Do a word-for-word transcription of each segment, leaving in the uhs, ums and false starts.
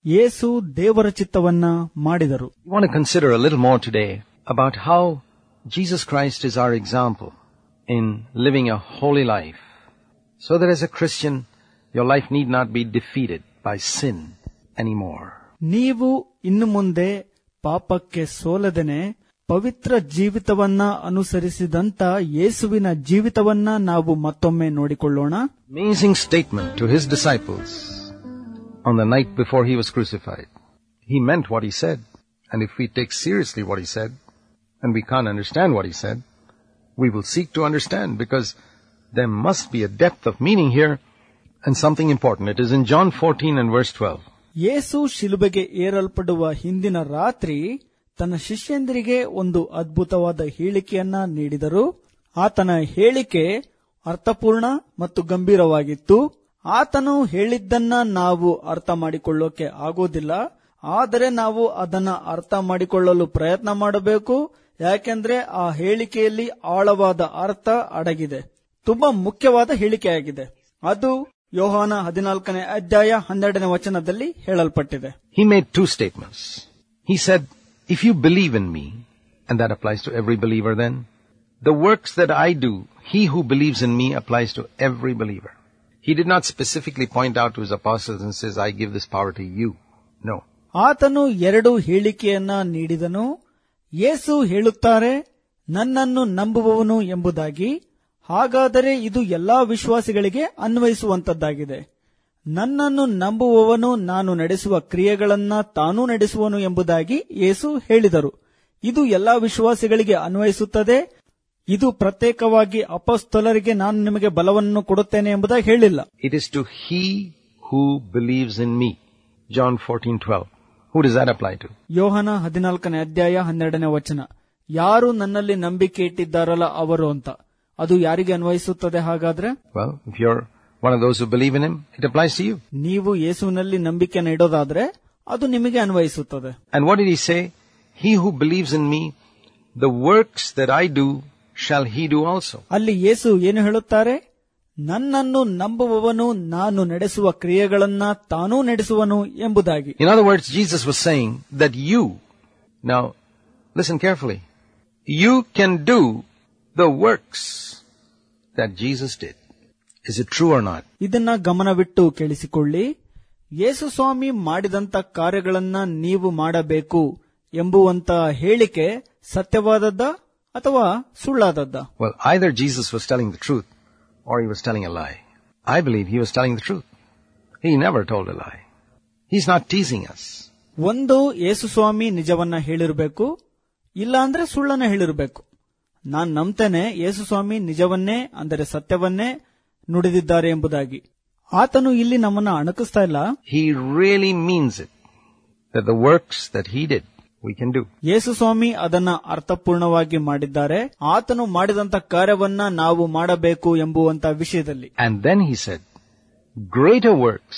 ಯೇಸು ದೇವರ ಚಿತ್ತವನ್ನ ಮಾಡಿದರು. We want to consider a little more today about how Jesus Christ is our example in living a holy life, so that as a Christian your life need not be defeated by sin anymore. ನೀವು ಇನ್ನು ಮುಂದೆ ಪಾಪಕ್ಕೆ ಸೋಲದೆನೆ ಪವಿತ್ರ ಜೀವಿತವನ್ನ ಅನುಸರಿಸಿದಂತ ಯೇಸುವಿನ ಜೀವಿತವನ್ನ ನಾವು ಮತ್ತೊಮ್ಮೆ ನೋಡಿಕೊಳ್ಳೋಣ. Amazing statement to his disciples on the night before he was crucified. He meant what he said, and if we take seriously what he said, and we can't understand what he said, we will seek to understand, because there must be a depth of meaning here and something important. It is in John fourteen and verse twelve. ಯೇಸು ಶಿಲುಬೆಗೆ ಏರಲ್ಪಡುವ ಹಿಂದಿನ ರಾತ್ರಿ ತನ್ನ ಶಿಷ್ಯಂದಿರಿಗೆ ಒಂದು ಅದ್ಭುತವಾದ ಹೇಳಿಕೆಯನ್ನ ನೀಡಿದರು. ಆತನ ಹೇಳಿಕೆ ಅರ್ಥಪೂರ್ಣ ಮತ್ತು ಗಂಭೀರವಾಗಿತ್ತು. ಆತನು ಹೇಳಿದ್ದನ್ನ ನಾವು ಅರ್ಥ ಮಾಡಿಕೊಳ್ಳೋಕೆ ಆಗೋದಿಲ್ಲ, ಆದರೆ ನಾವು ಅದನ್ನ ಅರ್ಥ ಮಾಡಿಕೊಳ್ಳಲು ಪ್ರಯತ್ನ ಮಾಡಬೇಕು. ಯಾಕೆಂದ್ರೆ ಆ ಹೇಳಿಕೆಯಲ್ಲಿ ಆಳವಾದ ಅರ್ಥ ಅಡಗಿದೆ. ತುಂಬಾ ಮುಖ್ಯವಾದ ಹೇಳಿಕೆಯಾಗಿದೆ. ಅದು ಯೋಹಾನ ಹದಿನಾಲ್ಕನೇ ಅಧ್ಯಾಯ ಹನ್ನೆರಡನೇ ವಚನದಲ್ಲಿ ಹೇಳಲ್ಪಟ್ಟಿದೆ. He made two statements. He said, if you believe in me, and that applies to every believer then, the works that I do, he who believes in me applies to every believer. He did not specifically point out to his apostles and says, I give this power to you. No. ಆತನು ಎರಡು ಹೇಳಿಕೆಯನ್ನ ನೀಡಿದನು. ಯೇಸು ಹೇಳುತ್ತಾರೆ, ನನ್ನನ್ನು ನಂಬುವವನು ಎಂಬುದಾಗಿ. ಹಾಗಾದರೆ ಇದು ಎಲ್ಲಾ ವಿಶ್ವಾಸಿಗಳಿಗೆ ಅನ್ವಯಿಸುವಂತದ್ದಾಗಿದೆ. ನನ್ನನ್ನು ನಂಬುವವನು ನಾನು ನಡೆಸುವ ಕ್ರಿಯೆಗಳನ್ನ ತಾನೂ ನಡೆಸುವನು ಎಂಬುದಾಗಿ ಯೇಸು ಹೇಳಿದರು. ಇದು ಎಲ್ಲಾ ವಿಶ್ವಾಸಿಗಳಿಗೆ ಅನ್ವಯಿಸುತ್ತದೆ. ಇದು ಪ್ರತ್ಯೇಕವಾಗಿ ಅಪೊಸ್ತಲರಿಗೆ ನಾನು ನಿಮಗೆ ಬಲವನ್ನು ಕೊಡುತ್ತೇನೆ ಎಂಬುದಾಗಿ ಹೇಳಿಲ್ಲ. It is to he who believes in me. John fourteen twelve. Who does that apply to? ಯೋಹನ ಹದಿನಾಲ್ಕನೇ ಅಧ್ಯಾಯ ಹನ್ನೆರಡನೇ ವಚನ. ಯಾರು ನನ್ನಲ್ಲಿ ನಂಬಿಕೆ ಇಟ್ಟಿದ್ದಾರಲ್ಲ ಅವರು ಅಂತ. ಅದು ಯಾರಿಗೆ ಅನ್ವಯಿಸುತ್ತದೆ ಹಾಗಾದ್ರೆ? Well, if you're one of those who believe in him, it applies to you. ನೀವು ಯೇಸುವಿನಲ್ಲಿ ನಂಬಿಕೆಯನ್ನು ಇಡೋದಾದ್ರೆ ಅದು ನಿಮಗೆ ಅನ್ವಯಿಸುತ್ತದೆ. And what did he say? He who believes in me, the works that I do shall he do also. ಅಲ್ಲಿ ಯೇಸು ಏನು ಹೇಳುತ್ತಾರೆ? ನನ್ನನ್ನು ನಂಬುವವನು ನಾನು ನಡೆಸುವ ಕ್ರಿಯೆಗಳನ್ನ ತಾನೂ ನಡೆಸುವನು ಎಂಬುದಾಗಿ. In other words, Jesus was saying that you, now listen carefully, you can do the works that Jesus did. Is it true or not? ಇದನ್ನ ಗಮನವಿಟ್ಟು ಕೇಳಿಸಿಕೊಳ್ಳಿ. ಯೇಸು ಸ್ವಾಮಿ ಮಾಡಿದಂತ ಕಾರ್ಯಗಳನ್ನ ನೀವು ಮಾಡಬೇಕು ಎಂಬುವಂತ ಹೇಳಿಕೆ ಸತ್ಯವಾದದ್ದ ಅಥವಾ ಸುಳ್ಳಾದದ್ದ? Well, either Jesus was telling the truth or he was telling a lie. I believe he was telling the truth. He never told a lie. He's not teasing us. ಒಂದು ಯೇಸು ಸ್ವಾಮಿ ನಿಜವನ್ನ ಹೇಳಿರಬೇಕು, ಇಲ್ಲ ಅಂದ್ರೆ ಸುಳ್ಳನ್ನ ಹೇಳಿರಬೇಕು. ನಾನ್ ನಂಬ್ತೇನೆ ಯೇಸು ಸ್ವಾಮಿ ನಿಜವನ್ನೇ ಅಂದರೆ ಸತ್ಯವನ್ನೇ ನುಡಿದಿದ್ದಾರೆ ಎಂಬುದಾಗಿ. ಆತನು ಇಲ್ಲಿ ನಮ್ಮನ್ನ ಅಣಕಿಸ್ತಾ ಇಲ್ಲ. He really means it, that the works that he did we can do. ಯೇಸು ಸ್ವಾಮಿ ಅದನ್ನ ಅರ್ಥಪೂರ್ಣವಾಗಿ ಮಾಡಿದ್ದಾರೆ. ಆತನು ಮಾಡಿದಂತ ಕಾರ್ಯವನ್ನ ನಾವು ಮಾಡಬೇಕು ಎಂಬುವಂತ ವಿಷಯದಲ್ಲಿ. And then he said, greater works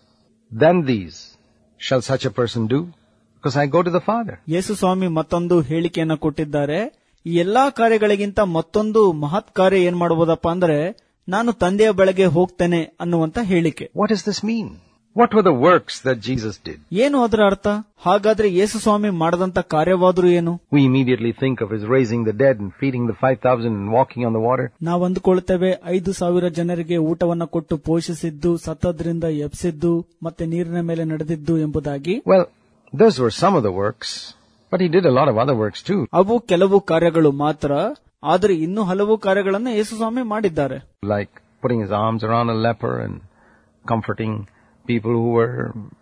than these shall such a person do, because I go to the Father. ಯೇಸು ಸ್ವಾಮಿ ಮತ್ತೊಂದು ಹೇಳಿಕೆಯನ್ನ ಕೊಟ್ಟಿದ್ದಾರೆ. ಈ ಎಲ್ಲಾ ಕಾರ್ಯಗಳಿಗಿಂತ ಮತ್ತೊಂದು ಮಹತ್ ಕಾರ್ಯ ಏನ್ ಮಾಡಬಹುದಪ್ಪ ಅಂದ್ರೆ ನಾನು ತಂದೆಯ ಬಳಿಗೆ ಹೋಗ್ತೇನೆ ಅನ್ನುವಂತ ಹೇಳಿಕೆ. What does this mean? What were the works that Jesus did? ಏನು ಅದರ ಅರ್ಥ? ಹಾಗಾದ್ರೆ ಯೇಸು ಸ್ವಾಮಿ ಮಾಡದಂತ ಕಾರ್ಯವಾದರೂ ಏನು? We immediately think of his raising the dead and feeding the five thousand and walking on the water. ನಾವು ಅಂದುಕೊಳ್ಳುತ್ತೇವೆ ಐದು ಸಾವಿರ ಜನರಿಗೆ ಊಟವನ್ನ ಕೊಟ್ಟು ಪೋಷಿಸಿದ್ದು, ಸತ್ತದ್ರಿಂದ ಎಬ್ಸಿದ್ದು, ಮತ್ತೆ ನೀರಿನ ಮೇಲೆ ನಡೆದಿದ್ದು ಎಂಬುದಾಗಿ. Well, those were some of the works, but he did a lot of other works too. ಅವು ಕೆಲವು ಕಾರ್ಯಗಳು ಮಾತ್ರ, ಆದರೆ ಇನ್ನೂ ಹಲವು ಕಾರ್ಯಗಳನ್ನ ಯೇಸು ಸ್ವಾಮಿ ಮಾಡಿದ್ದಾರೆ. Like putting his arms around a leper and comforting people who were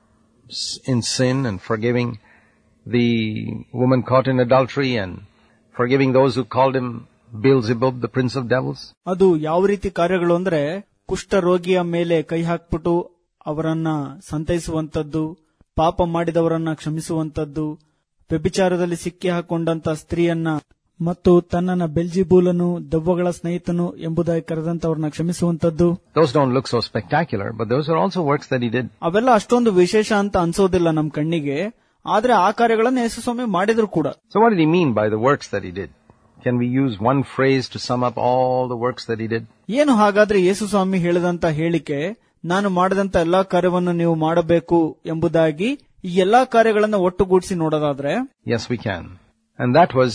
in sin and forgiving the woman caught in adultery and forgiving those who called him Beelzebub, the prince of devils. ಅದು ಯಾವ ರೀತಿ ಕಾರ್ಯಗಳು ಅಂದ್ರೆ ಕುಷ್ಠ ರೋಗಿಯ ಮೇಲೆ ಕೈ ಹಾಕ್ಬಿಟ್ಟು ಅವರನ್ನ ಸಂತೈಸುವಂತದ್ದು, ಪಾಪ ಮಾಡಿದವರನ್ನ ಕ್ಷಮಿಸುವಂತದ್ದು, ವ್ಯಭಿಚಾರದಲ್ಲಿ ಸಿಕ್ಕಿ ಹಾಕೊಂಡಂತ ಸ್ತ್ರೀಯನ್ನ ಮತ್ತು ತನ್ನನ್ನ ಬೆಲ್ಜಿಬೂಲನು ದೆವ್ವಗಳ ಸ್ನೇಹಿತನು ಎಂಬುದಾಗಿ ಕರೆದಂತವ್ರನ್ನ ಕ್ಷಮಿಸುವಂತದ್ದು. Those don't look so spectacular, but those are also works that he did. ಅವೆಲ್ಲ ಅಷ್ಟೊಂದು ವಿಶೇಷ ಅಂತ ಅನ್ಸೋದಿಲ್ಲ ನಮ್ ಕಣ್ಣಿಗೆ, ಆದ್ರೆ ಆ ಕಾರ್ಯಗಳನ್ನ ಯೇಸು ಸ್ವಾಮಿ ಮಾಡಿದ್ರು ಕೂಡ. So what did he mean by the works that he did? Can we use one phrase to sum up all the works that he did? ಏನು ಹಾಗಾದ್ರೆ ಯೇಸು ಸ್ವಾಮಿ ಹೇಳಿದಂತ ಹೇಳಿಕೆ, ನಾನು ಮಾಡಿದಂತ ಎಲ್ಲಾ ಕಾರ್ಯವನ್ನು ನೀವು ಮಾಡಬೇಕು ಎಂಬುದಾಗಿ ಈ ಎಲ್ಲಾ ಕಾರ್ಯಗಳನ್ನ ಒಟ್ಟುಗೂಡಿಸಿ ನೋಡೋದಾದ್ರೆ, yes, we can. And that was,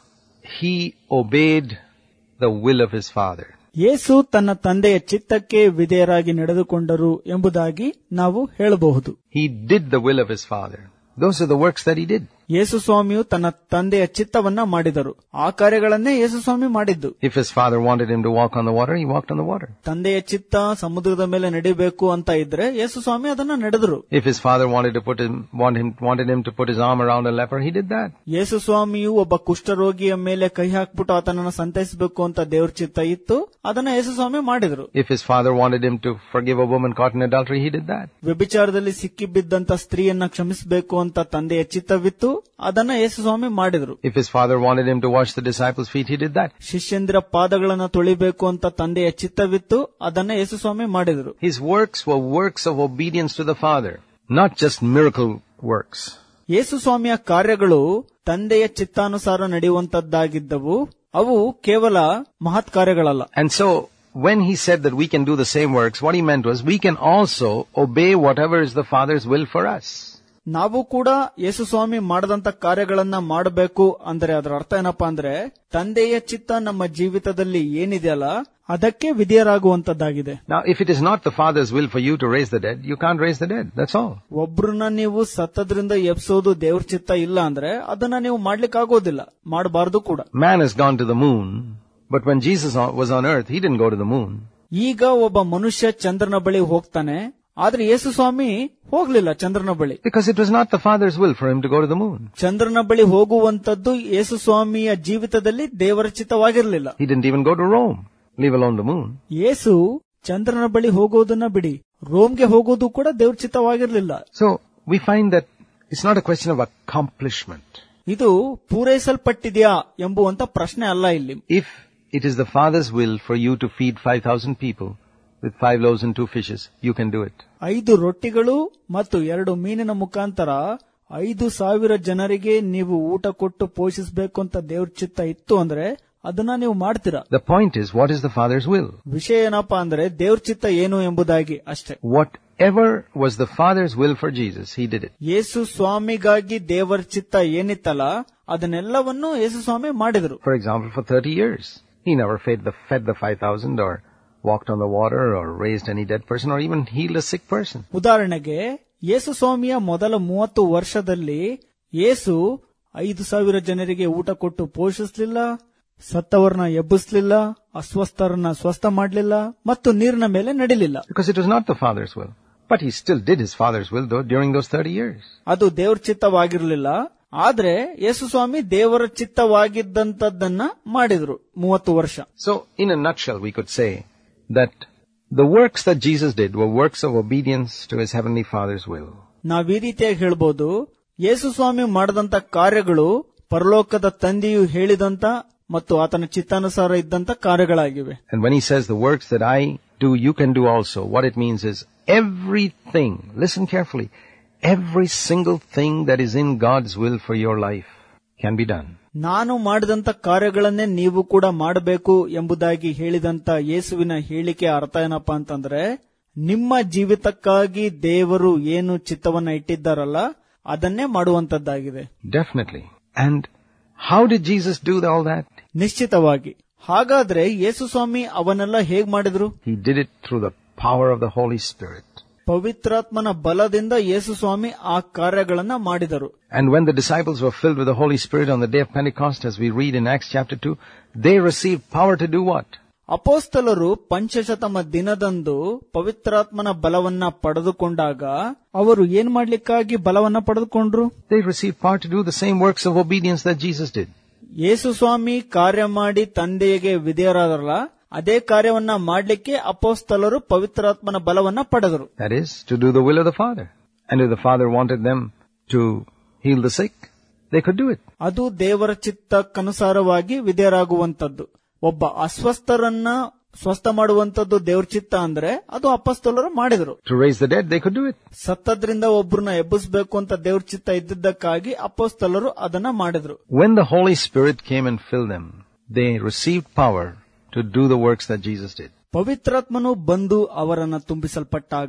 he obeyed the will of his Father. ಯೇಸು ತನ್ನ ತಂದೆಯ ಚಿತ್ತಕ್ಕೆ ವಿಧೇಯರಾಗಿ ನಡೆದುಕೊಂಡರು ಎಂಬುದಾಗಿ ನಾವು ಹೇಳಬಹುದು. He did the will of his Father. Those are the works that he did. ಯೇಸು ಸ್ವಾಮಿಯು ತನ್ನ ತಂದೆಯ ಚಿತ್ತವನ್ನ ಮಾಡಿದರು. ಆ ಕಾರ್ಯಗಳನ್ನೇ ಯೇಸು ಸ್ವಾಮಿ ಮಾಡಿದ್ದು. If his father wanted him to walk on the water, he walked on the water. ತಂದೆಯ ಚಿತ್ತ ಸಮುದ್ರದ ಮೇಲೆ ನಡೆಯಬೇಕು ಅಂತ ಇದ್ರೆ ಯೇಸು ಸ್ವಾಮಿ ಅದನ್ನ ನಡೆದರು. If his father wanted to put him, want him, wanted him to put his arm around a leper, he did that. ಯೇಸು ಸ್ವಾಮಿಯು ಒಬ್ಬ ಕುಷ್ಠರೋಗಿಯ ಮೇಲೆ ಕೈ ಹಾಕ್ಬಿಟ್ಟು ಆತನನ್ನ ಸಂತೈಸಬೇಕು ಅಂತ ದೇವ್ರ ಚಿತ್ತ ಇತ್ತು, ಅದನ್ನ ಯೇಸು ಸ್ವಾಮಿ ಮಾಡಿದರು. If his father wanted him to forgive a woman caught in adultery, he did that. ವ್ಯಭಿಚಾರದಲ್ಲಿ ಸಿಕ್ಕಿ ಬಿದ್ದಂತ ಸ್ತ್ರೀಯನ್ನ ಕ್ಷಮಿಸಬೇಕು ಅಂತ ತಂದೆಯ ಚಿತ್ತವಿತ್ತು, ಅದನ್ನ ಯೇಸು ಸ್ವಾಮಿ ಮಾಡಿದರು. If his father wanted him to wash the disciples' feet, he did that. ಶಿಷ್ಯಂದಿರ ಪಾದಗಳನ್ನ ತೊಳಿಬೇಕು ಅಂತ ತಂದೆಯ ಚಿತ್ತವಿತ್ತು, ಅದನ್ನ ಯೇಸು ಸ್ವಾಮಿ ಮಾಡಿದರು. His works were works of obedience to the Father, not just miracle works. ಯೇಸು ಸ್ವಾಮಿಯ ಕಾರ್ಯಗಳು ತಂದೆಯ ಚಿತ್ತಾನುಸಾರ ನಡೆಯುವಂತದ್ದಾಗಿದ್ದವು, ಅವು ಕೇವಲ ಮಹತ್ ಕಾರ್ಯಗಳಲ್ಲ. And so, when he said that we can do the same works, what he meant was we can also obey whatever is the Father's will for us. ನಾವು ಕೂಡ ಯೇಸು ಸ್ವಾಮಿ ಮಾಡದಂತ ಕಾರ್ಯಗಳನ್ನ ಮಾಡಬೇಕು ಅಂದ್ರೆ ಅದರ ಅರ್ಥ ಏನಪ್ಪಾ ಅಂದ್ರೆ, ತಂದೆಯ ಚಿತ್ತ ನಮ್ಮ ಜೀವಿತದಲ್ಲಿ ಏನಿದೆಯಲ್ಲ ಅದಕ್ಕೆ ವಿಧೇಯರಾಗುವಂತದ್ದಾಗಿದೆ. Now, if it is not the Father's will for you to raise the dead, you can't raise the dead. That's all. ಒಬ್ರನ್ನ ನೀವು ಸತ್ತದ್ರಿಂದ ಎಬ್ಸೋದು ದೇವ್ರ ಚಿತ್ತ ಇಲ್ಲ ಅಂದ್ರೆ ಅದನ್ನ ನೀವು ಮಾಡ್ಲಿಕ್ಕೆ ಆಗೋದಿಲ್ಲ, ಮಾಡಬಾರದು ಕೂಡ. Man has gone to the moon, but when Jesus was on earth, he didn't go to the moon. ಈಗ ಒಬ್ಬ ಮನುಷ್ಯ ಚಂದ್ರನ ಬಳಿ ಹೋಗ್ತಾನೆ, ಆದ್ರೆ ಯೇಸು ಸ್ವಾಮಿ ಹೋಗ್ಲಿಲ್ಲ ಚಂದ್ರನ ಬಳಿ. Because it was not the Father's will for him to go to the moon. ಚಂದ್ರನ ಬಳಿ ಹೋಗುವಂತದ್ದು ಯೇಸು ಸ್ವಾಮಿಯ ಜೀವಿತದಲ್ಲಿ ದೇವರ ಚಿತ್ತವಾಗಿರಲಿಲ್ಲ. He didn't even go to Rome, leave alone the moon. ಯೇಸು ಚಂದ್ರನ ಬಳಿ ಹೋಗೋದನ್ನ ಬಿಡಿ, ರೋಮ್ಗೆ ಹೋಗೋದು ಕೂಡ ದೇವ್ರ ಚಿತ್ತವಾಗಿರಲಿಲ್ಲ. So we find that it's not a question of accomplishment. ಇದು ಪೂರೈಸಲ್ಪಟ್ಟಿದೆಯಾ ಎಂಬುವಂತ ಪ್ರಶ್ನೆ ಅಲ್ಲ ಇಲ್ಲಿ. If it is the Father's will for you to feed five thousand people with five loaves and two fishes, you can do it. ಐದು ರೊಟ್ಟಿಗಳು ಮತ್ತು ಎರಡು ಮೀನಿನ ಮುಖಾಂತರ ಐದು ಸಾವಿರ ಜನರಿಗೆ ನೀವು ಊಟ ಕೊಟ್ಟು ಪೋಷಿಸಬೇಕು ಅಂತ ದೇವ್ರ ಚಿತ್ತ ಇತ್ತು ಅಂದ್ರೆ ಅದನ್ನ ನೀವು ಮಾಡ್ತೀರಾ. The point is, what is the Father's will? ವಿಷಯ ಏನಪ್ಪಾ ಅಂದ್ರೆ ದೇವ್ರ ಚಿತ್ತ ಏನು ಎಂಬುದಾಗಿ ಅಷ್ಟೇ. Whatever was the Father's will for Jesus, he did it. ಯೇಸು ಸ್ವಾಮಿಗಾಗಿ ದೇವರ ಚಿತ್ತ ಏನಿತ್ತಲ್ಲ ಅದನ್ನೆಲ್ಲವನ್ನು ಯೇಸು ಸ್ವಾಮಿ ಮಾಡಿದರು. For example, for thirty years, he never fed the, fed the five thousand or walked on the water or raised any dead person or even healed a sick person. ಉದಾಹರಣೆಗೆ ಯೇಸು ಸ್ವಾಮಿಯ ಮೊದಲ ಮೂವತ್ತು ವರ್ಷದಲ್ಲಿ ಯೇಸು ಐದು ಸಾವಿರ ಜನರಿಗೆ ಊಟ ಕೊಟ್ಟು ಪೋಷಿಸಲಿಲ್ಲ, ಸತ್ತವರನ್ನ ಎಬ್ಬಿಸಲಿಲ್ಲ, ಅಸ್ವಸ್ಥರನ್ನ ಸ್ವಸ್ಥ ಮಾಡಲಿಲ್ಲ ಮತ್ತು ನೀರಿನ ಮೇಲೆ ನಡಿಲಿಲ್ಲ. Because it was not the Father's will. But he still did his Father's will though during those thirty years. ಅದು ದೇವರ ಚಿತ್ತವಾಗಿರಲಿಲ್ಲ, ಆದ್ರೆ ಯೇಸು ಸ್ವಾಮಿ ದೇವರ ಚಿತ್ತವಾಗಿದ್ದಂತದ್ದನ್ನ ಮಾಡಿದ್ರು ಮೂವತ್ತು ವರ್ಷ. So in a nutshell we could say that the works that Jesus did were works of obedience to his heavenly Father's will. ನಾವ್ ಈ ರೀತಿಯಾಗಿ ಹೇಳ್ಬೋದು, ಯೇಸು ಸ್ವಾಮಿ ಮಾಡದಂತ ಕಾರ್ಯಗಳು ಪರಲೋಕದ ತಂದೆಯು ಹೇಳಿದಂತ ಮತ್ತು ಆತನ ಚಿತ್ತಾನುಸಾರ ಇದ್ದಂತ ಕಾರ್ಯಗಳಾಗಿವೆ. And when he says the works that I do, you can do also, what it means is everything, listen carefully, every single thing that is in God's will for your life can be done. ನಾನು ಮಾಡಿದಂತ ಕಾರ್ಯಗಳನ್ನೇ ನೀವು ಕೂಡ ಮಾಡಬೇಕು ಎಂಬುದಾಗಿ ಹೇಳಿದಂತ ಯೇಸುವಿನ ಹೇಳಿಕೆ ಅರ್ಥ ಏನಪ್ಪಾ ಅಂತಂದ್ರೆ, ನಿಮ್ಮ ಜೀವಿತಕ್ಕಾಗಿ ದೇವರು ಏನು ಚಿತ್ತವನ್ನ ಇಟ್ಟಿದ್ದಾರಲ್ಲ ಅದನ್ನೇ ಮಾಡುವಂತದ್ದಾಗಿದೆ. Definitely. And how did Jesus do all that? ನಿಶ್ಚಿತವಾಗಿ. ಹಾಗಾದ್ರೆ ಯೇಸು ಸ್ವಾಮಿ ಅವನ್ನೆಲ್ಲ ಹೇಗ್ ಮಾಡಿದ್ರು? He did it through the power of the Holy Spirit. ಪವಿತ್ರಾತ್ಮನ ಬಲದಿಂದ ಯೇಸು ಸ್ವಾಮಿ ಆ ಕಾರ್ಯಗಳನ್ನ ಮಾಡಿದರು. And when the disciples were filled with the Holy Spirit on the day of Pentecost, as we read in Acts chapter two, they received power to do what? ಅಪೋಸ್ತಲರು ಪಂಚಶತಮ ದಿನದಂದು ಪವಿತ್ರಾತ್ಮನ ಬಲವನ್ನ ಪಡೆದುಕೊಂಡಾಗ ಅವರು ಏನ್ ಮಾಡ್ಲಿಕ್ಕಾಗಿ ಬಲವನ್ನ ಪಡೆದುಕೊಂಡ್ರು? They received power to do the same works of obedience that Jesus did. ಯೇಸು ಸ್ವಾಮಿ ಕಾರ್ಯ ಮಾಡಿ ತಂದೆಗೆ ವಿಧೇಯರಾದರಲ್ಲ, ಅದೇ ಕಾರ್ಯವನ್ನ ಮಾಡ್ಲಿಕ್ಕೆ ಅಪೋಸ್ತಲರು ಪವಿತ್ರಾತ್ಮನ ಬಲವನ್ನ ಪಡೆದರು. That is, to do the will of the Father. And if the Father wanted them to heal the sick, they could do it. ಅದು ದೇವರ ಚಿತ್ತಕ್ಕನುಸಾರವಾಗಿ ವಿಧೇಯರಾಗುವಂತದ್ದು. ಒಬ್ಬ ಅಸ್ವಸ್ಥರನ್ನ ಸ್ವಸ್ಥ ಮಾಡುವಂತದ್ದು ದೇವ್ರ ಚಿತ್ತ ಅಂದ್ರೆ ಅದು ಅಪೊಸ್ತಲರು ಮಾಡಿದರು. To raise the dead, they could do it. ಸತ್ತದ್ರಿಂದ ಒಬ್ಬರನ್ನ ಎಬ್ಬಿಸಬೇಕು ಅಂತ ದೇವ್ರ ಚಿತ್ತ ಇದ್ದಿದ್ದಕ್ಕಾಗಿ ಅಪೊಸ್ತಲರು ಅದನ್ನ ಮಾಡಿದ್ರು. When the Holy Spirit came and filled them, they received power to do the works that Jesus did. ಪವಿತ್ರಾತ್ಮನು ಬಂದು ಅವರನ್ನ ತುಂಬಿಸಲ್ಪಟ್ಟಾಗ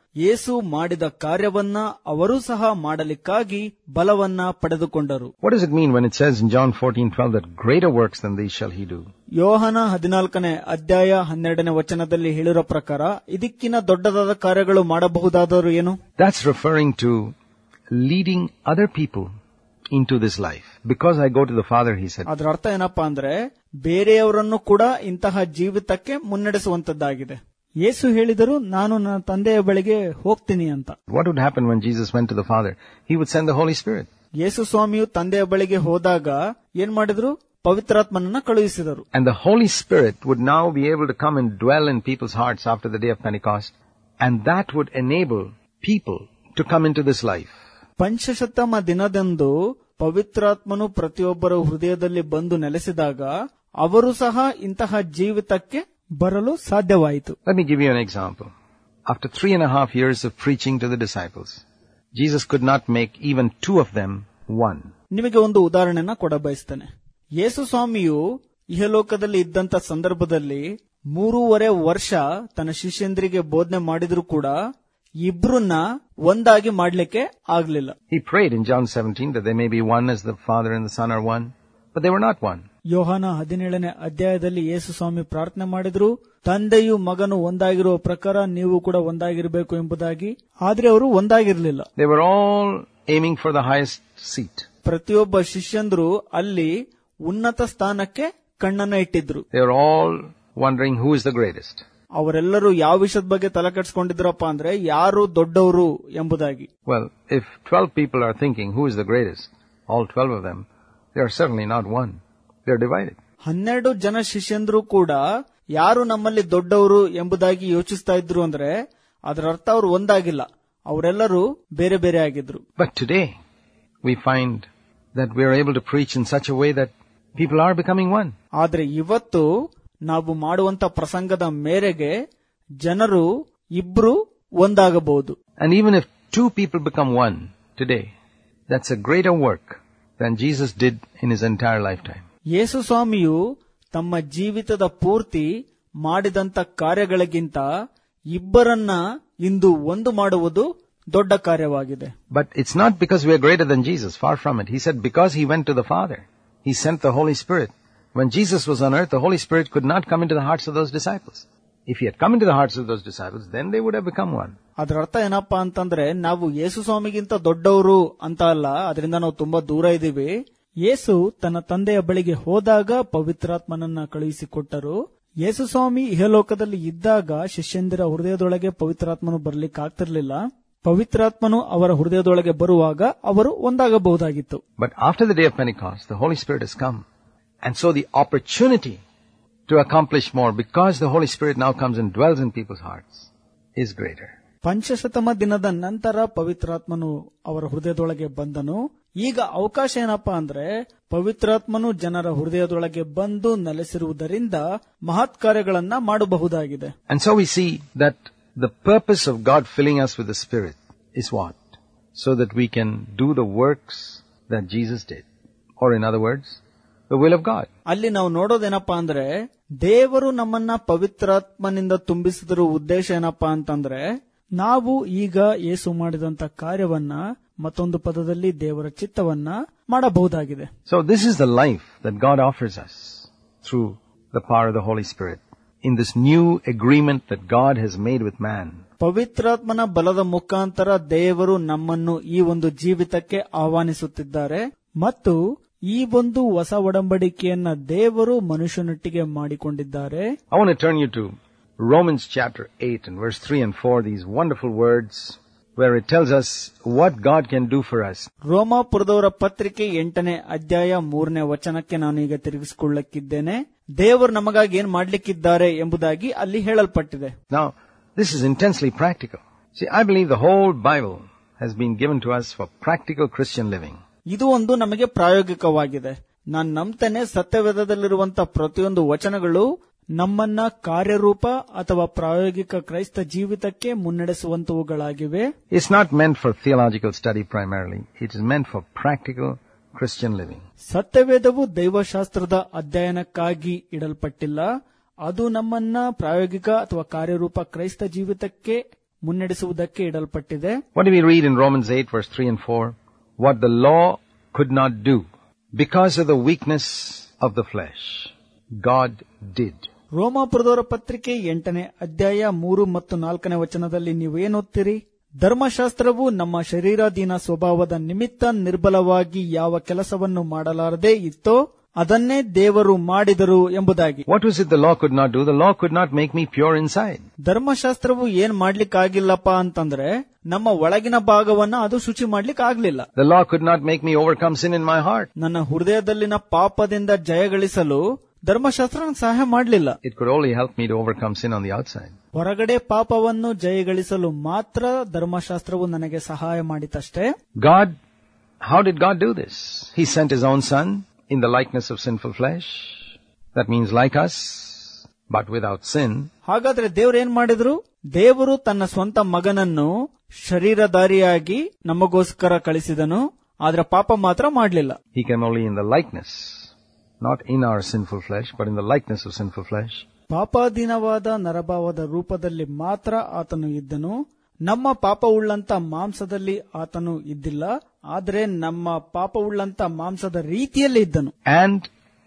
ಯೇಸು ಮಾಡಿದ ಕಾರ್ಯವನ್ನ ಅವರೂ ಸಹ ಮಾಡಲಿಕ್ಕಾಗಿ ಬಲವನ್ನ ಪಡೆದುಕೊಂಡರು. What does it mean when it says in John fourteen twelve that greater works than these shall he do? ಯೋಹನ ಹದಿನಾಲ್ಕನೇ ಅಧ್ಯಾಯ ಹನ್ನೆರಡನೇ ವಚನದಲ್ಲಿ ಹೇಳಿರೋ ಪ್ರಕಾರ ಇದಕ್ಕಿನ ದೊಡ್ಡದಾದ ಕಾರ್ಯಗಳು ಮಾಡಬಹುದಾದರೂ ಏನು? That's referring to leading other people into this life. Because I go to the Father, he said. ಅದರ ಅರ್ಥ ಏನಪ್ಪಾ ಅಂದ್ರೆ ಬೇರೆಯವರನ್ನು ಕೂಡ ಇಂತಹ ಜೀವಿತಕ್ಕೆ ಮುನ್ನಡೆಸುವಂತದ್ದಾಗಿದೆ. ಯೇಸು ಹೇಳಿದರು, ನಾನು ನನ್ನ ತಂದೆಯ ಬಳಿಗೆ ಹೋಗ್ತೀನಿ ಅಂತ. What would happen when Jesus went to the Father? He would send the Holy Spirit. ಯೇಸು ಸ್ವಾಮಿಯು ತಂದೆಯ ಬಳಿಗೆ ಹೋದಾಗ ಏನ್ ಮಾಡಿದ್ರು? ಪವಿತ್ರಾತ್ಮನನ್ನ ಕಳುಹಿಸಿದರು. And the Holy Spirit would now be able to come and dwell in people's hearts after the day of Pentecost. And that would enable people to come into this life. ಪಂಚಶತಮ ದಿನದಂದು ಪವಿತ್ರಾತ್ಮನು ಪ್ರತಿಯೊಬ್ಬರ ಹೃದಯದಲ್ಲಿ ಬಂದು ನೆಲೆಸಿದಾಗ ಅವರು ಸಹ ಇಂತಹ ಜೀವಿತಕ್ಕೆ ಬರಲು ಸಾಧ್ಯವಾಯಿತು. Let me give you an example. After three and a half years of preaching to the disciples, Jesus could not make even two of them one. ನಿಮಗೆ ಒಂದು ಉದಾಹರಣೆನ ಕೊಡ ಬಯಸ್ತೇನೆ. ಯೇಸು ಸ್ವಾಮಿಯು ಇಹಲೋಕದಲ್ಲಿ ಇದ್ದಂತ ಸಂದರ್ಭದಲ್ಲಿ ಮೂರೂವರೆ ವರ್ಷ ತನ್ನ ಶಿಷ್ಯಂದ್ರಿಗೆ ಬೋಧನೆ ಮಾಡಿದ್ರು ಕೂಡ ಇಬ್ರನ್ನ ಒಂದಾಗಿ ಮಾಡ್ಲಿಕ್ಕೆ ಆಗ್ಲಿಲ್ಲ. He prayed in John seventeen that they may be one as the Father and the Son are one, but they were not one. ಯೋಹಾನ ಹದಿನೇಳನೇ ಅಧ್ಯಾಯದಲ್ಲಿ ಯೇಸು ಸ್ವಾಮಿ ಪ್ರಾರ್ಥನೆ ಮಾಡಿದ್ರು, ತಂದೆಯು ಮಗನು ಒಂದಾಗಿರುವ ಪ್ರಕಾರ ನೀವು ಕೂಡ ಒಂದಾಗಿರಬೇಕು ಎಂಬುದಾಗಿ. ಆದ್ರೆ ಅವರು ಒಂದಾಗಿರಲಿಲ್ಲ. They were all aiming for the highest seat. ಪ್ರತಿಯೊಬ್ಬ ಶಿಷ್ಯಂದ್ರು ಅಲ್ಲಿ ಉನ್ನತ ಸ್ಥಾನಕ್ಕೆ ಕಣ್ಣನ್ನ ಇಟ್ಟಿದ್ರು. They were all wondering who is the greatest. ಅವರೆಲ್ಲರೂ ಯಾವ ವಿಷಯದ ಬಗ್ಗೆ ತಲೆ ಕೆಡಿಸಿಕೊಂಡಿದ್ರಪ್ಪ ಅಂದ್ರೆ ಯಾರು ದೊಡ್ಡವರು ಎಂಬುದಾಗಿ. Well, if twelve people are thinking who is the greatest, all twelve of them, they are certainly not one. They are divided. ಹನ್ನೆರಡು ಜನ ಶಿಷ್ಯಂದ್ರು ಕೂಡ ಯಾರು ನಮ್ಮಲ್ಲಿ ದೊಡ್ಡವರು ಎಂಬುದಾಗಿ ಯೋಚಿಸ್ತಾ ಇದ್ರು ಅಂದ್ರೆ ಅದರ ಅರ್ಥ ಅವರು ಒಂದಾಗಿಲ್ಲ, ಅವರೆಲ್ಲರೂ ಬೇರೆ ಬೇರೆ ಆಗಿದ್ರು. But today we find that we are able to preach in such a way that people are becoming one. ಆದ್ರೆ ಇವತ್ತು ನಾವು ಮಾಡುವಂತ ಪ್ರಸಂಗದ ಮೇರೆಗೆ ಜನರು ಇಬ್ರು ಒಂದಾಗಬಹುದು. And even if two people become one today, that's a greater work than Jesus did in his entire lifetime. ಯೇಸು ಸ್ವಾಮಿಯು ತಮ್ಮ ಜೀವಿತದ ಪೂರ್ತಿ ಮಾಡಿದಂತ ಕಾರ್ಯಗಳಿಗಿಂತ ಇಬ್ಬರನ್ನ ಇಂದು ಒಂದು ಮಾಡುವುದು ದೊಡ್ಡ ಕಾರ್ಯವಾಗಿದೆ. But it's not because we are greater than Jesus, far from it. He said because he went to the Father, he sent the Holy Spirit. When Jesus was on earth, the Holy Spirit could not come into the hearts of those disciples. If he had come into the hearts of those disciples, then they would have become one. ಅದರ ಅರ್ಥ ಏನಪ್ಪಾ ಅಂತಂದ್ರೆ ನಾವು ಯೇಸು ಸ್ವಾಮಿಗಿಂತ ದೊಡ್ಡವರು ಅಂತ ಅಲ್ಲ, ಅದರಿಂದ ನಾವು ತುಂಬಾ ದೂರ ಇದ್ದೀವಿ. ಯೇಸು ತನ್ನ ತಂದೆಯ ಬಳಿಗೆ ಹೋದಾಗ ಪವಿತ್ರಾತ್ಮನನ್ನ ಕಳುಹಿಸಿಕೊಟ್ಟರು. ಯೇಸು ಸ್ವಾಮಿ ಇಹಲೋಕದಲ್ಲಿ ಇದ್ದಾಗ ಶಿಷ್ಯಂದಿರ ಹೃದಯದೊಳಗೆ ಪವಿತ್ರಾತ್ಮನು ಬರ್ಲಿಕ್ಕೆ ಆಗ್ತಿರ್ಲಿಲ್ಲ. ಪವಿತ್ರಾತ್ಮನು ಅವರ ಹೃದಯದೊಳಗೆ ಬರುವಾಗ ಅವರು ಒಂದಾಗಬಹುದಾಗಿತ್ತು. But after the day of Pentecost, the Holy Spirit has come. And so the opportunity to accomplish more, because the Holy Spirit now comes and dwells in people's hearts, is greater. ಪಂಚಶತಮ ದಿನದ ನಂತರ ಪವಿತ್ರಾತ್ಮನು ಅವರ ಹೃದಯದೊಳಗೆ ಬಂದನು. ಈಗ ಅವಕಾಶ ಏನಪ್ಪಾ ಅಂದ್ರೆ ಪವಿತ್ರಾತ್ಮನು ಜನರ ಹೃದಯದೊಳಗೆ ಬಂದು ನೆಲೆಸಿರುವುದರಿಂದ ಮಹತ್ ಕಾರ್ಯಗಳನ್ನ ಮಾಡಬಹುದಾಗಿದೆ. And so we see that the purpose of God filling us with the Spirit is what? So that we can do the works that Jesus did. Or in other words, the will of God. ಅಲ್ಲಿ ನಾವು ನೋಡೋದೇನಪ್ಪಾ ಅಂದ್ರೆ ದೇವರು ನಮ್ಮನ್ನ ಪವಿತ್ರಾತ್ಮನಿಂದ ತುಂಬಿಸಿದ್ರ ಉದ್ದೇಶ ಏನಪ್ಪಾ ಅಂತಂದ್ರೆ ನಾವು ಈಗ ಯೇಸು ಮಾಡಿದಂತ ಕಾರ್ಯವನ್ನ ಮತ್ತೊಂದು ಪದದಲ್ಲಿ ದೇವರ ಚಿತ್ತವನ್ನ ಮಾಡಬಹುದಾಗಿದೆ. So this is the life that God offers us through the power of the Holy Spirit in this new agreement that God has made with man. ಪವಿತ್ರಾತ್ಮನ ಬಲದ ಮುಖಾಂತರ ದೇವರು ನಮ್ಮನ್ನು ಈ ಒಂದು ಜೀವಿತಕ್ಕೆ ಆಹ್ವಾನಿಸುತ್ತಿದ್ದಾರೆ ಮತ್ತು ಈ ಒಂದು ಹೊಸ ಒಡಂಬಡಿಕೆಯನ್ನ ದೇವರು ಮನುಷ್ಯನೊಟ್ಟಿಗೆ ಮಾಡಿಕೊಂಡಿದ್ದಾರೆ. I want to turn you to Romans chapter eight and verse three and four, these wonderful words where it tells us what God can do for us. ರೋಮಾಪುರದವರ ಪತ್ರಿಕೆ ಎಂಟನೇ ಅಧ್ಯಾಯ ಮೂರನೇ ವಚನಕ್ಕೆ ನಾನು ಈಗ ತಿರುಗಿಸಿಕೊಳ್ಳಕ್ಕಿದ್ದೇನೆ. ದೇವರು ನಮಗಾಗಿ ಏನ್ ಮಾಡ್ಲಿಕ್ಕಿದ್ದಾರೆ ಎಂಬುದಾಗಿ ಅಲ್ಲಿ ಹೇಳಲ್ಪಟ್ಟಿದೆ. Now, this is intensely practical. See, I believe the whole Bible has been given to us for practical Christian living. ಇದು ಒಂದು ನಮಗೆ ಪ್ರಾಯೋಗಿಕವಾಗಿದೆ. ನಾನು ನಂಬ್ತೇನೆ ಸತ್ಯವೇದದಲ್ಲಿರುವಂತಹ ಪ್ರತಿಯೊಂದು ವಚನಗಳು ನಮ್ಮನ್ನ ಕಾರ್ಯರೂಪ ಅಥವಾ ಪ್ರಾಯೋಗಿಕ ಕ್ರೈಸ್ತ ಜೀವಿತಕ್ಕೆ ಮುನ್ನಡೆಸುವಂತವುಗಳಾಗಿವೆ. It's not meant for theological study primarily. It is meant for practical Christian living. ಸತ್ಯವೇದವು ದೈವಶಾಸ್ತ್ರದ ಅಧ್ಯಯನಕ್ಕಾಗಿ ಇಡಲ್ಪಟ್ಟಿಲ್ಲ. ಅದು ನಮ್ಮನ್ನ ಪ್ರಾಯೋಗಿಕ ಅಥವಾ ಕಾರ್ಯರೂಪ ಕ್ರೈಸ್ತ ಜೀವಿತಕ್ಕೆ ಮುನ್ನಡೆಸುವುದಕ್ಕೆ ಇಡಲ್ಪಟ್ಟಿದೆ. What do we read in Romans eight verse three and four? What the law could not do because of the weakness of the flesh, God did. ರೋಮಾಪುರದವರ ಪತ್ರಿಕೆ ಎಂಟನೇ ಅಧ್ಯಾಯ ಮೂರು ಮತ್ತು ನಾಲ್ಕನೇ ವಚನದಲ್ಲಿ ನೀವು ಏನೋತ್ತೀರಿ? ಧರ್ಮಶಾಸ್ತ್ರವು ನಮ್ಮ ಶರೀರಾಧೀನ ಸ್ವಭಾವದ ನಿಮಿತ್ತ ನಿರ್ಬಲವಾಗಿ ಯಾವ ಕೆಲಸವನ್ನು ಮಾಡಲಾರದೆ ಇತ್ತೋ ಅದನ್ನೇ ದೇವರು ಮಾಡಿದರು ಎಂಬುದಾಗಿ. What was it the law could not do? The law could not make me pure inside. ಧರ್ಮಶಾಸ್ತ್ರವು ಏನ್ ಮಾಡ್ಲಿಕ್ಕಾಗಿಲ್ಲಪ್ಪ ಅಂತಂದ್ರೆ ನಮ್ಮ ಒಳಗಿನ ಭಾಗವನ್ನ ಅದು ಶುಚಿ ಮಾಡ್ಲಿಕ್ಕಾಗ್ಲಿಲ್ಲ. The law could not make me overcome sin in my heart. ನನ್ನ ಹೃದಯದಲ್ಲಿನ ಪಾಪದಿಂದ ಜಯಗಳಿಸಲು ಧರ್ಮಶಾಸ್ತ್ರ ಸಹಾಯ ಮಾಡಲಿಲ್ಲ. It could only help me to overcome sin on the outside. ಹೊರಗಡೆ ಪಾಪವನ್ನು ಜಯಗಳಿಸಲು ಮಾತ್ರ ಧರ್ಮಶಾಸ್ತ್ರವು ನನಗೆ ಸಹಾಯ ಮಾಡಿತಷ್ಟೇ. God, how did God do this? He sent His own Son in the likeness of sinful flesh. That means like us, but without sin. ಹಾಗಾದ್ರೆ ದೇವರು ಏನ್ ಮಾಡಿದ್ರು? ದೇವರು ತನ್ನ ಸ್ವಂತ ಮಗನನ್ನು ಶರೀರಧಾರಿಯಾಗಿ ನಮಗೋಸ್ಕರ ಕಳಿಸಿದನು, ಆದ್ರೆ ಪಾಪ ಮಾತ್ರ ಮಾಡಲಿಲ್ಲ. He came only in the likeness, not in our sinful flesh, but in the likeness of sinful flesh. ಪಾಪಾಧೀನವಾದ ನರಭಾವದ ರೂಪದಲ್ಲಿ ಮಾತ್ರ ಆತನು ಇದ್ದನು. ನಮ್ಮ ಪಾಪವುಳ್ಳಂತ ಮಾಂಸದಲ್ಲಿ ಆತನು ಇದ್ದಿಲ್ಲ, ಆದರೆ ನಮ್ಮ ಪಾಪವುಳ್ಳಂತ ಮಾಂಸದ ರೀತಿಯಲ್ಲಿ ಇದ್ದನು. And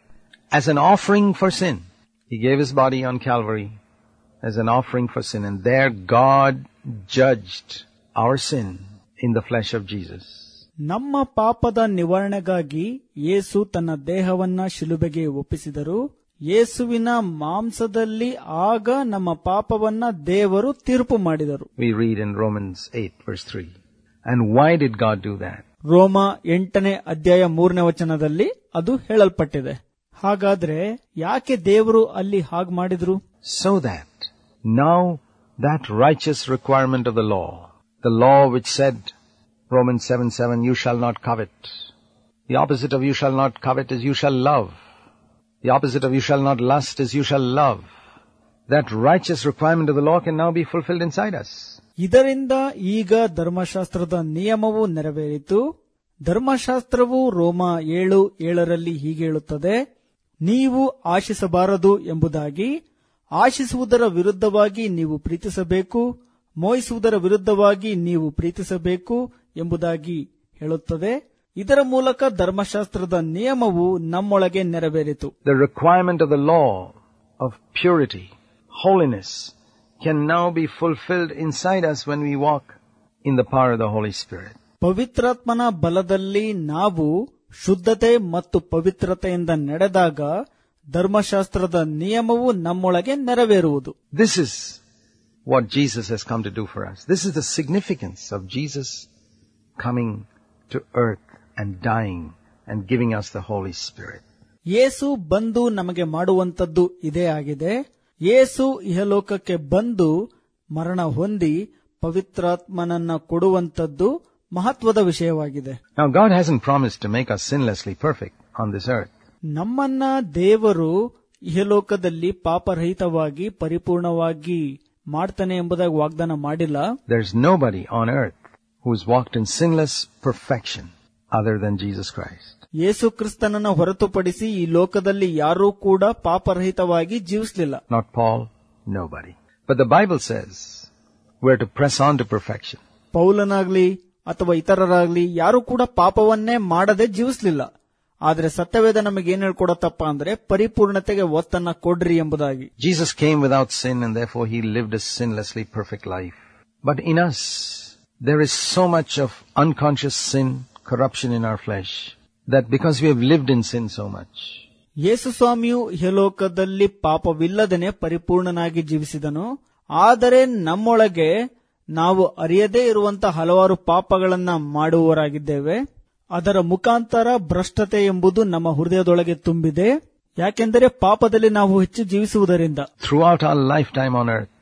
as an offering for sin, He gave His body on Calvary as an offering for sin, and there God judged our sin in the flesh of Jesus. ನಮ್ಮ ಪಾಪದ ನಿವಾರಣೆಗಾಗಿ ಯೇಸು ತನ್ನ ದೇಹವನ್ನ ಶಿಲುಬೆಗೆ ಒಪ್ಪಿಸಿದರು. ಯೇಸುವಿನ ಮಾಂಸದಲ್ಲಿ ಆಗ ನಮ್ಮ ಪಾಪವನ್ನ ದೇವರು ತೀರ್ಪು ಮಾಡಿದರು. We read in Romans eight verse three. And why did God do that? ರೋಮ ಎಂಟನೇ ಅಧ್ಯಾಯ ಮೂರನೇ ವಚನದಲ್ಲಿ ಅದು ಹೇಳಲ್ಪಟ್ಟಿದೆ. ಹಾಗಾದ್ರೆ ಯಾಕೆ ದೇವರು ಅಲ್ಲಿ ಹಾಗೆ ಮಾಡಿದ್ರು? So that now that righteous requirement of the law, the law which said, Romans seven seven, you shall not covet. The opposite of you shall not covet is you shall love. The opposite of you shall not lust is you shall love. That righteous requirement of the law can now be fulfilled inside us. ಇದರಿಂದ ಈಗ ಧರ್ಮಶಾಸ್ತ್ರದ ನಿಯಮವು ನೆರವೇರಿತು. ಧರ್ಮಶಾಸ್ತ್ರವು ರೋಮ ಏಳು ಏಳರಲ್ಲಿ ಹೀಗೆ ಹೇಳುತ್ತದೆ, ನೀವು ಆಶಿಸಬಾರದು ಎಂಬುದಾಗಿ. ಆಶಿಸುವುದರ ವಿರುದ್ಧವಾಗಿ ನೀವು ಪ್ರೀತಿಸಬೇಕು, ಮೋಹಿಸುವುದರ ವಿರುದ್ಧವಾಗಿ ನೀವು ಪ್ರೀತಿಸಬೇಕು ಎಂಬುದಾಗಿ ಹೇಳುತ್ತದೆ. ಇದರ ಮೂಲಕ ಧರ್ಮಶಾಸ್ತ್ರದ ನಿಯಮವು ನಮ್ಮೊಳಗೆ ನೆರವೇರಿತು. The requirement of the law of purity, holiness can now be fulfilled inside us when we walk in the power of the Holy Spirit. ಪವಿತ್ರಾತ್ಮನ ಬಲದಲ್ಲಿ ನಾವು ಶುದ್ಧತೆ ಮತ್ತು ಪವಿತ್ರತೆಯಿಂದ ನಡೆದಾಗ ಧರ್ಮಶಾಸ್ತ್ರದ ನಿಯಮವು ನಮ್ಮೊಳಗೆ ನೆರವೇರುವುದು. This is what Jesus has come to do for us. This is the significance of Jesus coming to earth and dying and giving us the Holy Spirit. ಯೇಸು ಬಂದು ನಮಗೆ ಮಾಡುವಂತದ್ದು ಇದೇ ಆಗಿದೆ. ಯೇಸು ಇಹಲೋಕಕ್ಕೆ ಬಂದು ಮರಣ ಹೊಂದಿ ಪವಿತ್ರಾತ್ಮನನ್ನ ಕೊಡುವಂತದ್ದು ಮಹತ್ವದ ವಿಷಯವಾಗಿದೆ. Now God hasn't promised to make us sinlessly perfect on this earth. ನಮ್ಮನ್ನ ದೇವರು ಇಹಲೋಕದಲ್ಲಿ ಪಾಪರಹಿತವಾಗಿ ಪರಿಪೂರ್ಣವಾಗಿ ಮಾಡ್ತಾನೆ ಎಂಬುದಾಗಿ ವಾಗ್ದಾನ ಮಾಡಿಲ್ಲ. There's nobody on earth who's walked in sinless perfection other than Jesus Christ. ಯೇಸು ಕ್ರಿಸ್ತನನ್ನ ಹೊರತುಪಡಿಸಿ ಈ ಲೋಕದಲ್ಲಿ ಯಾರೂ ಕೂಡ ಪಾಪರಹಿತವಾಗಿ ಜೀವಿಸಲಿಲ್ಲ. Not Paul, nobody. But the Bible says we're to press on to perfection. ಪೌಲನಾಗ್ಲಿ ಅಥವಾ ಇತರರಾಗ್ಲಿ ಯಾರು ಕೂಡ ಪಾಪವನ್ನೇ ಮಾಡದೆ ಜೀವಿಸಲಿಲ್ಲ. ಆದ್ರೆ ಸತ್ಯವೇದ ನಮಗೆ ಏನ್ ಹೇಳ್ಕೊಡತ್ತಪ್ಪ ಅಂದ್ರೆ ಪರಿಪೂರ್ಣತೆಗೆ ಒತ್ತನ್ನ ಕೊಡ್ರಿ ಎಂಬುದಾಗಿ. Jesus came without sin and therefore He lived a sinlessly perfect life. But in us there is so much of unconscious sin, corruption in our flesh, that because we have lived in sin so much. ಯೇಸು ಸ್ವಾಮಿಯು ಇಹಲೋಕದಲ್ಲಿ ಪಾಪವಿಲ್ಲದನೆ ಪರಿಪೂರ್ಣನಾಗಿ ಜೀವಿಸಿದನು. ಆದರೆ ನಮ್ಮೊಳಗೆ ನಾವು ಅರಿಯದೇ ಇರುವಂತಹ ಹಲವಾರು ಪಾಪಗಳನ್ನ ಮಾಡುವವರಾಗಿದ್ದೇವೆ. ಅದರ ಮುಖಾಂತರ ಭ್ರಷ್ಟತೆ ಎಂಬುದು ನಮ್ಮ ಹೃದಯದೊಳಗೆ ತುಂಬಿದೆ. ಯಾಕೆಂದರೆ ಪಾಪದಲ್ಲಿ ನಾವು ಹೆಚ್ಚು ಜೀವಿಸುವುದರಿಂದ. Throughout our lifetime on earth,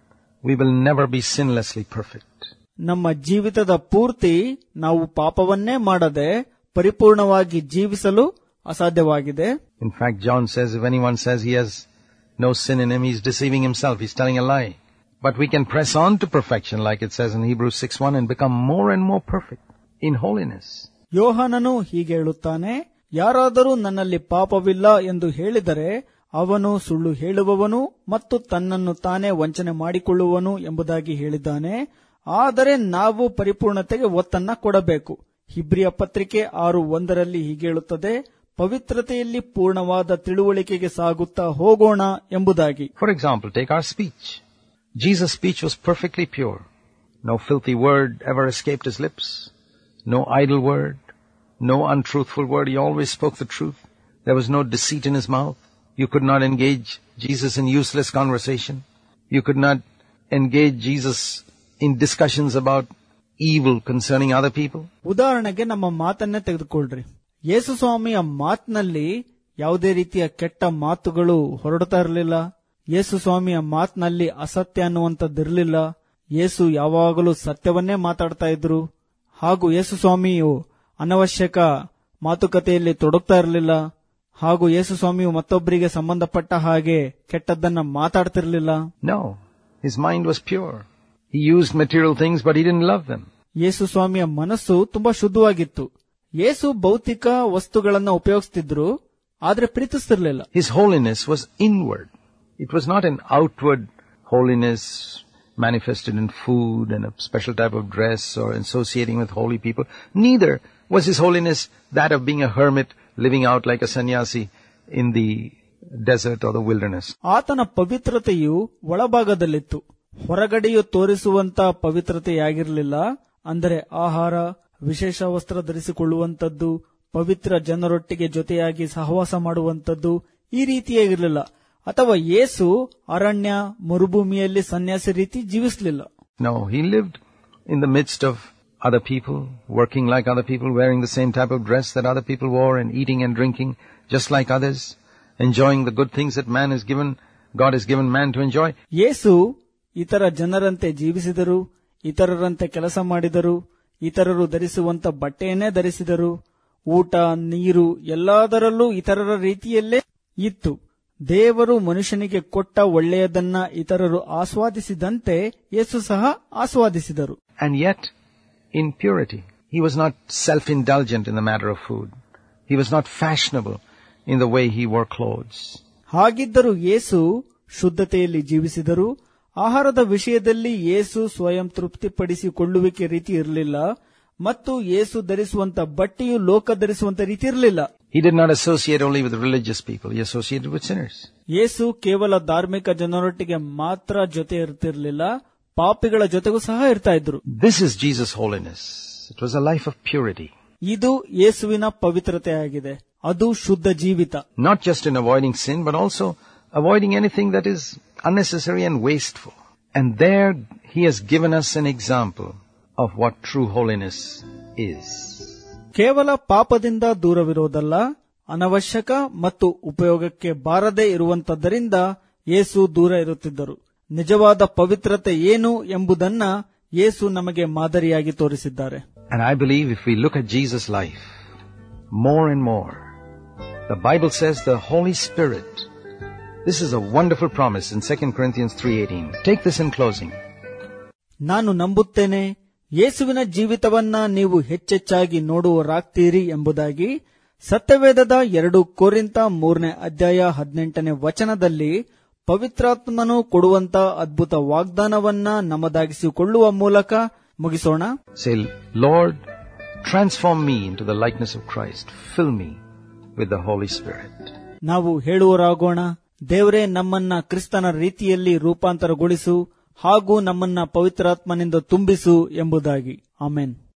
we will never be sinlessly perfect. ನಮ್ಮ ಜೀವಿತದ ಪೂರ್ತಿ ನಾವು ಪಾಪವನ್ನೇ ಮಾಡದೆ ಪರಿಪೂರ್ಣವಾಗಿ ಜೀವಿಸಲು ಅಸಾಧ್ಯವಾಗಿದೆ. In fact, John says if anyone says he has no sin in him, he is deceiving himself. He is telling a lie. But we can press on to perfection, like it says in Hebrews six one, and become more and more perfect in holiness. ಯೋಹಾನನು ಹೀಗೆ ಹೇಳುತ್ತಾನೆ, ಯಾರಾದರೂ ನನ್ನಲ್ಲಿ ಪಾಪವಿಲ್ಲ ಎಂದು ಹೇಳಿದರೆ ಅವನು ಸುಳ್ಳು ಹೇಳುವವನು ಮತ್ತು ತನ್ನನ್ನು ತಾನೇ ವಂಚನೆ ಮಾಡಿಕೊಳ್ಳುವನು ಎಂಬುದಾಗಿ ಹೇಳಿದ್ದಾನೆ. ಆದರೆ ನಾವು ಪರಿಪೂರ್ಣತೆಗೆ ಒತ್ತನ್ನ ಕೊಡಬೇಕು. ಹಿಬ್ರಿಯ ಪತ್ರಿಕೆ ಆರು ಒಂದರಲ್ಲಿ ಹೀಗೆ ಹೇಳುತ್ತದೆ, ಪವಿತ್ರತೆಯಲ್ಲಿ ಪೂರ್ಣವಾದ ತಿಳುವಳಿಕೆಗೆ ಸಾಗುತ್ತಾ ಹೋಗೋಣ ಎಂಬುದಾಗಿ. For example, take our speech. Jesus' speech was perfectly pure. No filthy word ever escaped his lips. No idle word. No untruthful word. He always spoke the truth. There was no deceit in his mouth. You could not engage Jesus in useless conversation. You could not engage Jesus in discussions about evil concerning other people. ಉದಾಹರಣೆಗೆ ನಮ್ಮ ಮಾತನ್ನೇ ತೆಗೆದುಕೊಳ್ಳ್ರಿ. ಯೇಸು ಸ್ವಾಮಿಯ ಮಾತಿನಲ್ಲಿ ಯಾವುದೇ ರೀತಿಯ ಕೆಟ್ಟ ಮಾತುಗಳು ಹೊರಡ್ತಾ ಇರಲಿಲ್ಲ. ಯೇಸು ಸ್ವಾಮಿಯ ಮಾತಿನಲ್ಲಿ ಅಸತ್ಯ ಅನ್ನುವಂಥದ್ದಿರಲಿಲ್ಲ. ಯೇಸು ಯಾವಾಗಲೂ ಸತ್ಯವನ್ನೇ ಮಾತಾಡ್ತಾ ಇದ್ರು. ಹಾಗೂ ಯೇಸು ಸ್ವಾಮಿಯು ಅನವಶ್ಯಕ ಮಾತುಕತೆಯಲ್ಲಿ ತೊಡಗ್ತಾ ಇರಲಿಲ್ಲ. ಹಾಗೂ ಯೇಸು ಸ್ವಾಮಿಯು ಮತ್ತೊಬ್ಬರಿಗೆ ಸಂಬಂಧಪಟ್ಟ ಹಾಗೆ ಕೆಟ್ಟದ್ದನ್ನ ಮಾತಾಡ್ತಿರ್ಲಿಲ್ಲ. No, his mind was pure. He used material things, but he didn't love them. ಯೇಸು ಸ್ವಾಮಿಯ ಮನಸ್ಸು ತುಂಬಾ ಶುದ್ಧವಾಗಿತ್ತು. ಯೇಸು ಭೌತಿಕ ವಸ್ತುಗಳನ್ನ ಉಪಯೋಗಿಸ್ತಿದ್ರು, ಆದ್ರೆ ಪ್ರೀತಿಸ್ತಿರ್ಲಿಲ್ಲ. His holiness was inward. It was not an outward holiness manifested in food and a special type of dress or associating with holy people. Neither was his holiness that of being a hermit living out like a sannyasi in the desert or the wilderness. ಆತನ ಪವಿತ್ರತೆಯು ಒಳಭಾಗದಲ್ಲಿತ್ತು, ಹೊರಗಡೆಯು ತೋರಿಸುವಂತ ಪವಿತ್ರತೆಯಾಗಿರಲಿಲ್ಲ. ಅಂದರೆ ಆಹಾರ, ವಿಶೇಷ ವಸ್ತ್ರ ಧರಿಸಿಕೊಳ್ಳುವಂತದ್ದು, ಪವಿತ್ರ ಜನರೊಟ್ಟಿಗೆ ಜೊತೆಯಾಗಿ ಸಹವಾಸ ಮಾಡುವಂತದ್ದು ಈ ರೀತಿಯಾಗಿರಲಿಲ್ಲ. ಅಥವಾ ಯೇಸು ಅರಣ್ಯ ಮರುಭೂಮಿಯಲ್ಲಿ ಸನ್ಯಾಸಿ ರೀತಿ ಜೀವಿಸಲಿಲ್ಲ. No, he lived in the midst of other people, working like other people, wearing the same type of dress that other people wore, and eating and drinking just like others, enjoying the good things that man has given, God has given man to enjoy. ಯೇಸು ಇತರ ಜನರಂತೆ ಜೀವಿಸಿದರು, ಇತರರಂತೆ ಕೆಲಸ ಮಾಡಿದರು, ಇತರರು ಧರಿಸುವಂತ ಬಟ್ಟೆಯನ್ನೇ ಧರಿಸಿದರು. ಊಟ, ನೀರು ಎಲ್ಲದರಲ್ಲೂ ಇತರರ ರೀತಿಯಲ್ಲೇ ಇತ್ತು. ದೇವರು ಮನುಷ್ಯನಿಗೆ ಕೊಟ್ಟ ಒಳ್ಳೆಯದನ್ನ ಇತರರು ಆಸ್ವಾದಿಸಿದಂತೆ ಯೇಸು ಸಹ ಆಸ್ವಾದಿಸಿದರು. And yet, in purity, he was not self-indulgent in the matter of food. He was not fashionable in the way he wore clothes. ಹಾಗಿದ್ದರೂ ಯೇಸು ಶುದ್ಧತೆಯಲ್ಲಿ ಜೀವಿಸಿದರು. ಆಹಾರದ ವಿಷಯದಲ್ಲಿ ಯೇಸು ಸ್ವಯಂ ತೃಪ್ತಿಪಡಿಸಿಕೊಳ್ಳುವಿಕೆ ರೀತಿ ಇರಲಿಲ್ಲ, ಮತ್ತು ಯೇಸು ಧರಿಸುವಂತ ಬಟ್ಟೆಯು ಲೋಕ ಧರಿಸುವಂತ ರೀತಿ ಇರಲಿಲ್ಲ. He did not associate only with religious people. He associated with sinners. ಯೇಸು ಕೇವಲ ಧಾರ್ಮಿಕ ಜನರೊಟ್ಟಿಗೆ ಮಾತ್ರ ಜೊತೆ ಇರ್ತಿರ್ಲಿಲ್ಲ, ಪಾಪಿಗಳ ಜೊತೆಗೂ ಸಹ ಇರ್ತಾ ಇದ್ರು. This is Jesus' holiness. It was a life of purity. ಇದು ಯೇಸುವಿನ ಪವಿತ್ರತೆಯಾಗಿದೆ. ಅದು ಶುದ್ಧ ಜೀವಿತ. Not just in avoiding sin, but also avoiding anything that is unnecessary and wasteful. And there he has given us an example of what true holiness is. ಕೇವಲ ಪಾಪದಿಂದ ದೂರವಿರೋದಲ್ಲ, ಅನವಶ್ಯಕ ಮತ್ತು ಉಪಯೋಗಕ್ಕೆ ಬಾರದೇ ಇರುವಂತದ್ದರಿಂದ ಯೇಸು ದೂರ ಇರುತ್ತಿದ್ದರು. ನಿಜವಾದ ಪವಿತ್ರತೆ ಏನು ಎಂಬುದನ್ನ ಯೇಸು ನಮಗೆ ಮಾದರಿಯಾಗಿ ತೋರಿಸಿದ್ದಾರೆ. And I believe if we look at Jesus' life more and more, the Bible says the Holy Spirit, this is a wonderful promise in Second Corinthians three eighteen. Take this in closing. ನಾನು ನಂಬುತ್ತೇನೆ, ಯೇಸುವಿನ ಜೀವಿತವನ್ನ ನೀವು ಹೆಚ್ಚೆಚ್ಚಾಗಿ ನೋಡುವರಾಗ್ತೀರಿ ಎಂಬುದಾಗಿ ಸತ್ಯವೇದದ ಎರಡು ಕೊರಿಂಥ ಮೂರನೇ ಅಧ್ಯಾಯ ಹದಿನೆಂಟನೇ ವಚನದಲ್ಲಿ ಪವಿತ್ರಾತ್ಮನು ಕೊಡುವಂತ ಅದ್ಭುತ ವಾಗ್ದಾನವನ್ನ ನಮ್ಮದಾಗಿಸಿಕೊಳ್ಳುವ ಮೂಲಕ ಮುಗಿಸೋಣ. Say, Lord, transform me into the likeness of Christ. Fill me with the Holy Spirit. ನಾವು ಹೇಳುವರಾಗೋಣ, ದೇವರೇ ನಮ್ಮನ್ನ ಕ್ರಿಸ್ತನ ರೀತಿಯಲ್ಲಿ ರೂಪಾಂತರಗೊಳಿಸು ಹಾಗೂ ನಮ್ಮನ್ನ ಪವಿತ್ರಾತ್ಮನಿಂದ ತುಂಬಿಸು ಎಂಬುದಾಗಿ. ಆಮೆನ್.